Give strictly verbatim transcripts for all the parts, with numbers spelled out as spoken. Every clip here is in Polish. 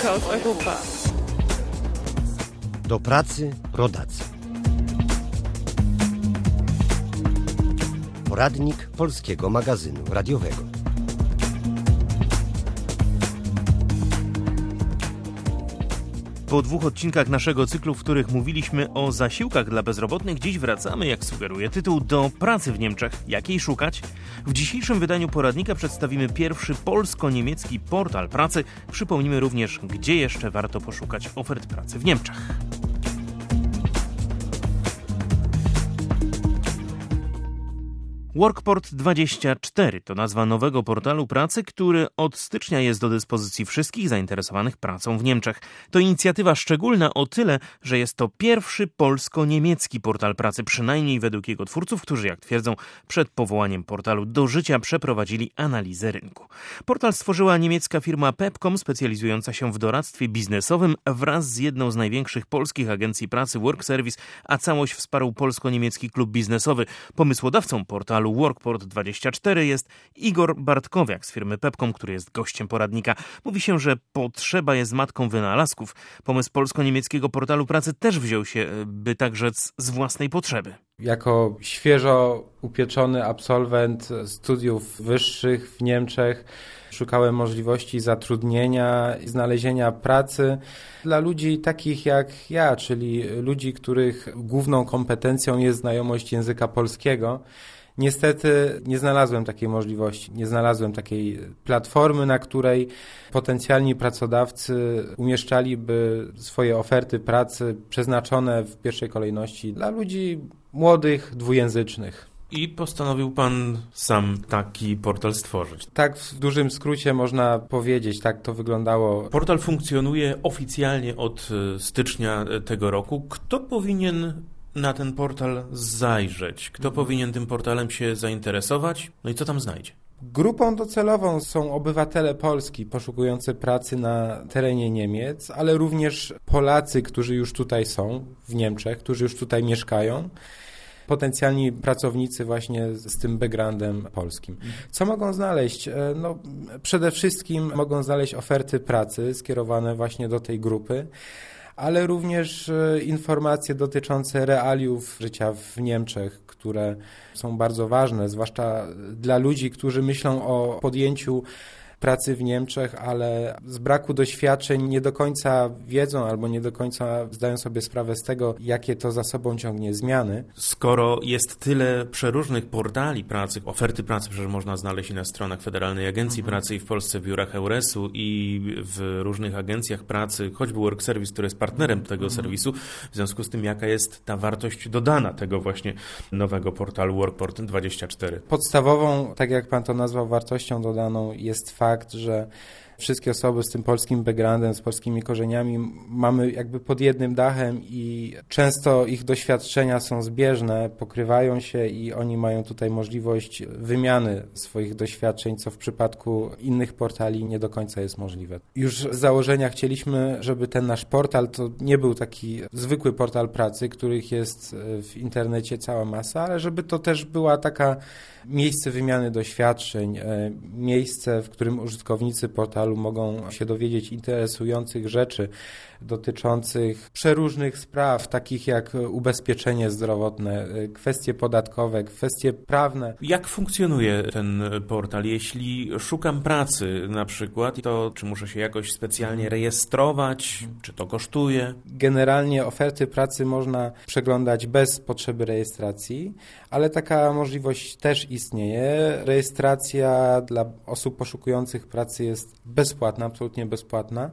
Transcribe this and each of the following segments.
aus Europa. Do pracy rodacy. Poradnik Polskiego Magazynu Radiowego. Po dwóch odcinkach naszego cyklu, w których mówiliśmy o zasiłkach dla bezrobotnych, dziś wracamy, jak sugeruje tytuł, do pracy w Niemczech. Jakiej szukać? W dzisiejszym wydaniu poradnika przedstawimy pierwszy polsko-niemiecki portal pracy. Przypomnimy również, gdzie jeszcze warto poszukać ofert pracy w Niemczech. Workport dwadzieścia cztery to nazwa nowego portalu pracy, który od stycznia jest do dyspozycji wszystkich zainteresowanych pracą w Niemczech. To inicjatywa szczególna o tyle, że jest to pierwszy polsko-niemiecki portal pracy, przynajmniej według jego twórców, którzy, jak twierdzą, przed powołaniem portalu do życia przeprowadzili analizę rynku. Portal stworzyła niemiecka firma Pepcom, specjalizująca się w doradztwie biznesowym wraz z jedną z największych polskich agencji pracy Workservice, a całość wsparł polsko-niemiecki klub biznesowy. Pomysłodawcą portalu Workport dwadzieścia cztery jest Igor Bartkowiak z firmy Pepcom, który jest gościem poradnika. Mówi się, że potrzeba jest matką wynalazków. Pomysł polsko-niemieckiego portalu pracy też wziął się, by tak rzec, z własnej potrzeby. Jako świeżo upieczony absolwent studiów wyższych w Niemczech szukałem możliwości zatrudnienia i znalezienia pracy dla ludzi takich jak ja, czyli ludzi, których główną kompetencją jest znajomość języka polskiego. Niestety nie znalazłem takiej możliwości, nie znalazłem takiej platformy, na której potencjalni pracodawcy umieszczaliby swoje oferty pracy przeznaczone w pierwszej kolejności dla ludzi młodych, dwujęzycznych. I postanowił pan sam taki portal stworzyć. Tak w dużym skrócie można powiedzieć, tak to wyglądało. Portal funkcjonuje oficjalnie od stycznia tego roku. Kto powinien na ten portal zajrzeć? Kto powinien tym portalem się zainteresować? No i co tam znajdzie? Grupą docelową są obywatele Polski poszukujący pracy na terenie Niemiec, ale również Polacy, którzy już tutaj są w Niemczech, którzy już tutaj mieszkają. Potencjalni pracownicy właśnie z tym backgroundem polskim. Co mogą znaleźć? No, przede wszystkim mogą znaleźć oferty pracy skierowane właśnie do tej grupy, ale również informacje dotyczące realiów życia w Niemczech, które są bardzo ważne, zwłaszcza dla ludzi, którzy myślą o podjęciu pracy w Niemczech, ale z braku doświadczeń nie do końca wiedzą albo nie do końca zdają sobie sprawę z tego, jakie to za sobą ciągnie zmiany. Skoro jest tyle przeróżnych portali pracy, oferty pracy przecież można znaleźć i na stronach Federalnej Agencji mhm. Pracy i w Polsce w biurach Euresu i w różnych agencjach pracy, choćby Workservice, który jest partnerem tego mhm. serwisu. W związku z tym, jaka jest ta wartość dodana tego właśnie nowego portalu Workport dwadzieścia cztery? Podstawową, tak jak pan to nazwał, wartością dodaną jest fakt, Fakt, że wszystkie osoby z tym polskim backgroundem, z polskimi korzeniami mamy jakby pod jednym dachem i często ich doświadczenia są zbieżne, pokrywają się i oni mają tutaj możliwość wymiany swoich doświadczeń, co w przypadku innych portali nie do końca jest możliwe. Już z założenia chcieliśmy, żeby ten nasz portal to nie był taki zwykły portal pracy, których jest w internecie cała masa, ale żeby to też była taka miejsce wymiany doświadczeń, miejsce, w którym użytkownicy portalu mogą się dowiedzieć interesujących rzeczy dotyczących przeróżnych spraw, takich jak ubezpieczenie zdrowotne, kwestie podatkowe, kwestie prawne. Jak funkcjonuje ten portal? Jeśli szukam pracy na przykład, to czy muszę się jakoś specjalnie rejestrować? Czy to kosztuje? Generalnie oferty pracy można przeglądać bez potrzeby rejestracji, ale taka możliwość też istnieje. Rejestracja dla osób poszukujących pracy jest bezpłatna, absolutnie bezpłatna.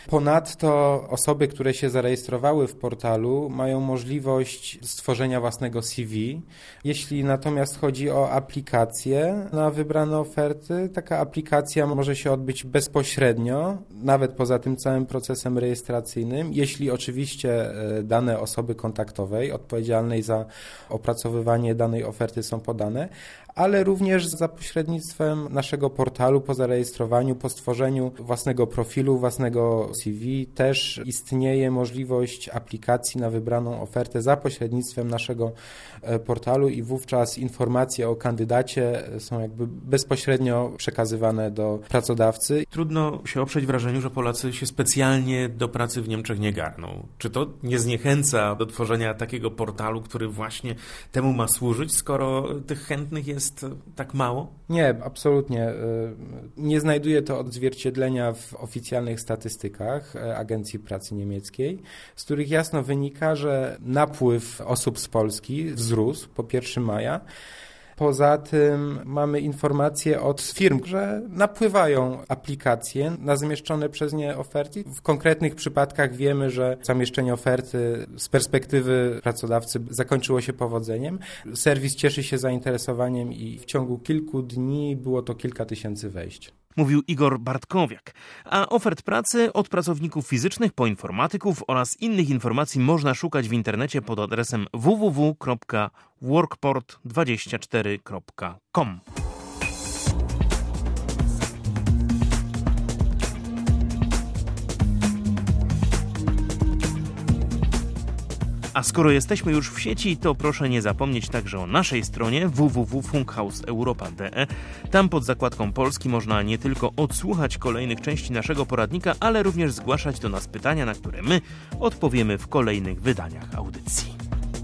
Ponadto osoby, które się zarejestrowały w portalu, mają możliwość stworzenia własnego C V. Jeśli natomiast chodzi o aplikację na wybrane oferty, taka aplikacja może się odbyć bezpośrednio, nawet poza tym całym procesem rejestracyjnym, jeśli oczywiście dane osoby kontaktowej odpowiedzialnej za opracowywanie danej oferty są podane, ale również za pośrednictwem naszego portalu po zarejestrowaniu, po stworzeniu stworzeniu własnego profilu, własnego C V. Też istnieje możliwość aplikacji na wybraną ofertę za pośrednictwem naszego portalu i wówczas informacje o kandydacie są jakby bezpośrednio przekazywane do pracodawcy. Trudno się oprzeć wrażeniu, że Polacy się specjalnie do pracy w Niemczech nie garną. Czy to nie zniechęca do tworzenia takiego portalu, który właśnie temu ma służyć, skoro tych chętnych jest tak mało? Nie, absolutnie. Nie znajduje to odzwierciedlenia w oficjalnych statystykach Agencji Pracy Niemieckiej, z których jasno wynika, że napływ osób z Polski wzrósł po pierwszego maja. Poza tym mamy informacje od firm, że napływają aplikacje na zamieszczone przez nie oferty. W konkretnych przypadkach wiemy, że zamieszczenie oferty z perspektywy pracodawcy zakończyło się powodzeniem. Serwis cieszy się zainteresowaniem i w ciągu kilku dni było to kilka tysięcy wejść. Mówił Igor Bartkowiak. A ofert pracy od pracowników fizycznych po informatyków oraz innych informacji można szukać w internecie pod adresem w w w kropka workport dwadzieścia cztery kropka com. A skoro jesteśmy już w sieci, to proszę nie zapomnieć także o naszej stronie w w w kropka funkhaus europa kropka d e. Tam pod zakładką Polski można nie tylko odsłuchać kolejnych części naszego poradnika, ale również zgłaszać do nas pytania, na które my odpowiemy w kolejnych wydaniach audycji.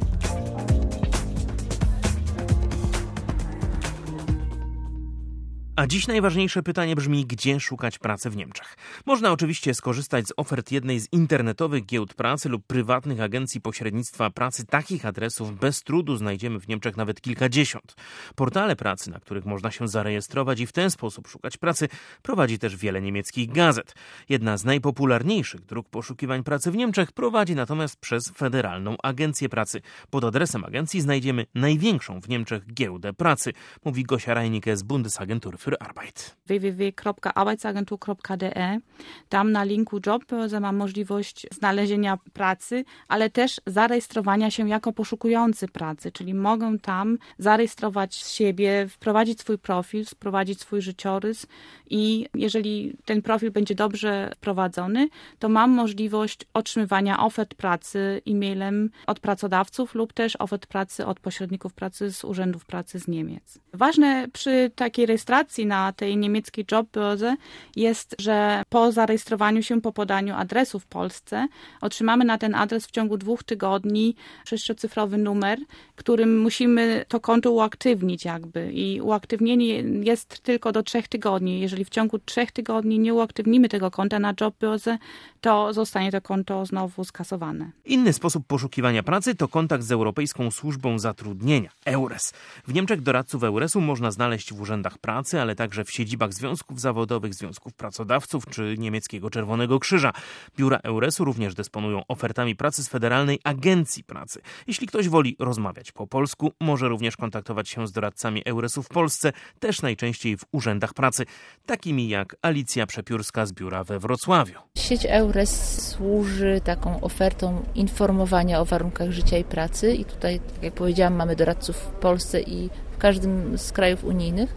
A dziś najważniejsze pytanie brzmi, gdzie szukać pracy w Niemczech. Można oczywiście skorzystać z ofert jednej z internetowych giełd pracy lub prywatnych agencji pośrednictwa pracy. Takich adresów bez trudu znajdziemy w Niemczech nawet kilkadziesiąt. Portale pracy, na których można się zarejestrować i w ten sposób szukać pracy, prowadzi też wiele niemieckich gazet. Jedna z najpopularniejszych dróg poszukiwań pracy w Niemczech prowadzi natomiast przez Federalną Agencję Pracy. Pod adresem agencji znajdziemy największą w Niemczech giełdę pracy, mówi Gosia Reinicke z Bundesagentur für Arbeit. w w w kropka arbeitsagentur kropka d e. Tam na linku Jobbörse mam możliwość znalezienia pracy, ale też zarejestrowania się jako poszukujący pracy, czyli mogę tam zarejestrować siebie, wprowadzić swój profil, wprowadzić swój życiorys i jeżeli ten profil będzie dobrze wprowadzony, to mam możliwość otrzymywania ofert pracy e-mailem od pracodawców lub też ofert pracy od pośredników pracy z urzędów pracy z Niemiec. Ważne przy takiej rejestracji na tej niemieckiej Jobbörse jest, że po zarejestrowaniu się, po podaniu adresu w Polsce otrzymamy na ten adres w ciągu dwóch tygodni sześciocyfrowy numer, którym musimy to konto uaktywnić jakby i uaktywnienie jest tylko do trzech tygodni. Jeżeli w ciągu trzech tygodni nie uaktywnimy tego konta na Jobbörse, to zostanie to konto znowu skasowane. Inny sposób poszukiwania pracy to kontakt z Europejską Służbą Zatrudnienia, EURES. W Niemczech doradców EURES-u można znaleźć w urzędach pracy, ale także w siedzibach związków zawodowych, związków pracodawców czy niemieckiego Czerwonego Krzyża. Biura EURES-u również dysponują ofertami pracy z Federalnej Agencji Pracy. Jeśli ktoś woli rozmawiać po polsku, może również kontaktować się z doradcami EURES-u w Polsce, też najczęściej w urzędach pracy, takimi jak Alicja Przepiórska z biura we Wrocławiu. Sieć EURES służy taką ofertą informowania o warunkach życia i pracy i tutaj, tak jak powiedziałam, mamy doradców w Polsce i w każdym z krajów unijnych.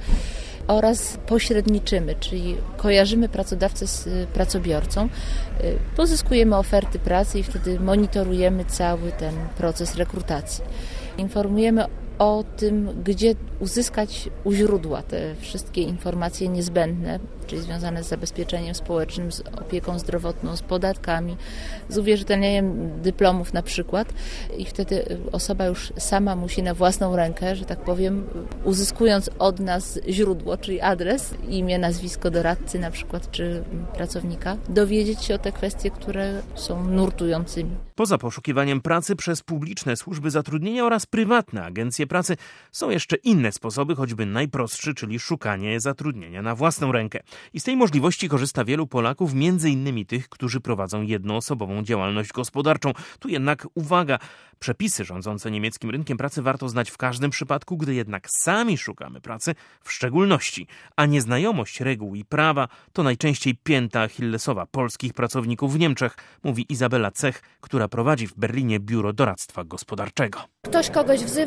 Oraz pośredniczymy, czyli kojarzymy pracodawcę z pracobiorcą, pozyskujemy oferty pracy i wtedy monitorujemy cały ten proces rekrutacji. Informujemy o tym, gdzie uzyskać u źródła te wszystkie informacje niezbędne, czyli związane z zabezpieczeniem społecznym, z opieką zdrowotną, z podatkami, z uwierzytelnieniem dyplomów na przykład i wtedy osoba już sama musi na własną rękę, że tak powiem, uzyskując od nas źródło, czyli adres, imię, nazwisko doradcy na przykład, czy pracownika, dowiedzieć się o te kwestie, które są nurtującymi. Poza poszukiwaniem pracy przez publiczne służby zatrudnienia oraz prywatne agencje pracy są jeszcze inne sposoby, choćby najprostszy, czyli szukanie zatrudnienia na własną rękę. I z tej możliwości korzysta wielu Polaków, między innymi tych, którzy prowadzą jednoosobową działalność gospodarczą. Tu jednak uwaga, przepisy rządzące niemieckim rynkiem pracy warto znać w każdym przypadku, gdy jednak sami szukamy pracy w szczególności. A nieznajomość reguł i prawa to najczęściej pięta achillesowa polskich pracowników w Niemczech, mówi Izabela Cech, która prowadzi w Berlinie biuro doradztwa gospodarczego. Ktoś kogoś wzywa i mówi,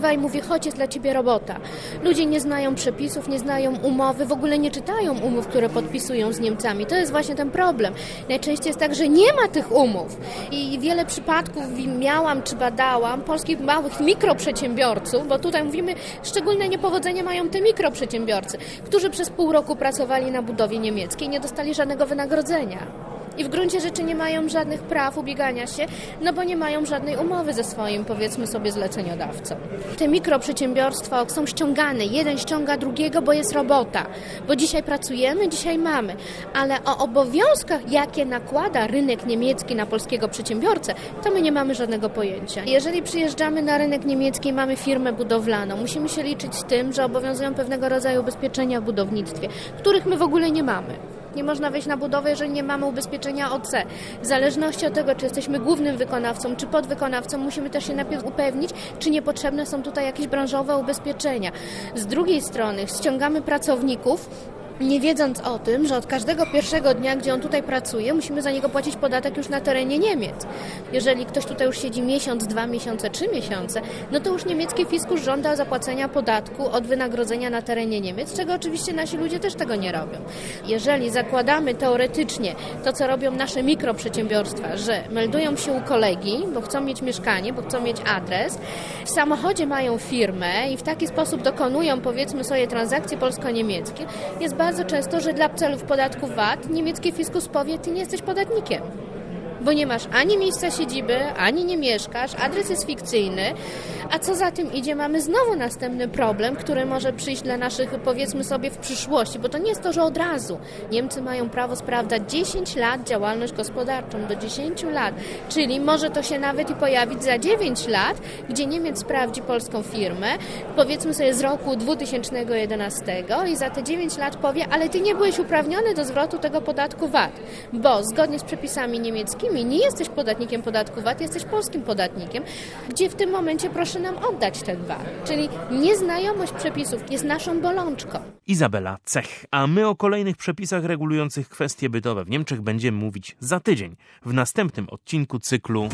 chodź, jest dla ciebie robota. Ludzie nie znają przepisów, nie znają umowy, w ogóle nie czytają umów, które podpisują z Niemcami. To jest właśnie ten problem. Najczęściej jest tak, że nie ma tych umów i wiele przypadków miałam czy badałam polskich małych mikroprzedsiębiorców, bo tutaj mówimy, szczególne niepowodzenie mają te mikroprzedsiębiorcy, którzy przez pół roku pracowali na budowie niemieckiej i nie dostali żadnego wynagrodzenia. I w gruncie rzeczy nie mają żadnych praw ubiegania się, no bo nie mają żadnej umowy ze swoim, powiedzmy sobie, zleceniodawcą. Te mikroprzedsiębiorstwa są ściągane, jeden ściąga drugiego, bo jest robota, bo dzisiaj pracujemy, dzisiaj mamy, ale o obowiązkach, jakie nakłada rynek niemiecki na polskiego przedsiębiorcę, to my nie mamy żadnego pojęcia. Jeżeli przyjeżdżamy na rynek niemiecki i mamy firmę budowlaną, musimy się liczyć z tym, że obowiązują pewnego rodzaju ubezpieczenia w budownictwie, których my w ogóle nie mamy. Nie można wejść na budowę, jeżeli nie mamy ubezpieczenia O C. W zależności od tego, czy jesteśmy głównym wykonawcą, czy podwykonawcą, musimy też się najpierw upewnić, czy niepotrzebne są tutaj jakieś branżowe ubezpieczenia. Z drugiej strony ściągamy pracowników, nie wiedząc o tym, że od każdego pierwszego dnia, gdzie on tutaj pracuje, musimy za niego płacić podatek już na terenie Niemiec. Jeżeli ktoś tutaj już siedzi miesiąc, dwa miesiące, trzy miesiące, no to już niemiecki fiskus żąda zapłacenia podatku od wynagrodzenia na terenie Niemiec, czego oczywiście nasi ludzie też tego nie robią. Jeżeli zakładamy teoretycznie to, co robią nasze mikroprzedsiębiorstwa, że meldują się u kolegi, bo chcą mieć mieszkanie, bo chcą mieć adres, w samochodzie mają firmę i w taki sposób dokonują, powiedzmy sobie, transakcje polsko-niemieckie, jest bardzo bardzo często, że dla celów podatku V A T niemiecki fiskus powie, ty nie jesteś podatnikiem, bo nie masz ani miejsca siedziby, ani nie mieszkasz, adres jest fikcyjny, a co za tym idzie, mamy znowu następny problem, który może przyjść dla naszych, powiedzmy sobie, w przyszłości, bo to nie jest to, że od razu. Niemcy mają prawo sprawdzać dziesięć lat działalność gospodarczą, do dziesięciu lat, czyli może to się nawet i pojawić za dziewięć lat, gdzie Niemiec sprawdzi polską firmę, powiedzmy sobie z roku dwa tysiące jedenastego i za te dziewięć lat powie, ale ty nie byłeś uprawniony do zwrotu tego podatku V A T, bo zgodnie z przepisami niemieckimi nie jesteś podatnikiem podatku V A T, jesteś polskim podatnikiem, gdzie w tym momencie proszę nam oddać ten V A T. Czyli nieznajomość przepisów jest naszą bolączką. Izabela Cech, a my o kolejnych przepisach regulujących kwestie bytowe w Niemczech będziemy mówić za tydzień w następnym odcinku cyklu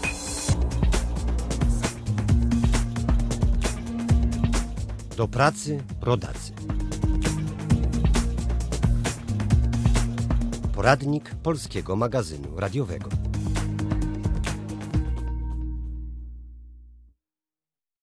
Do pracy rodacy. Poradnik Polskiego Magazynu Radiowego.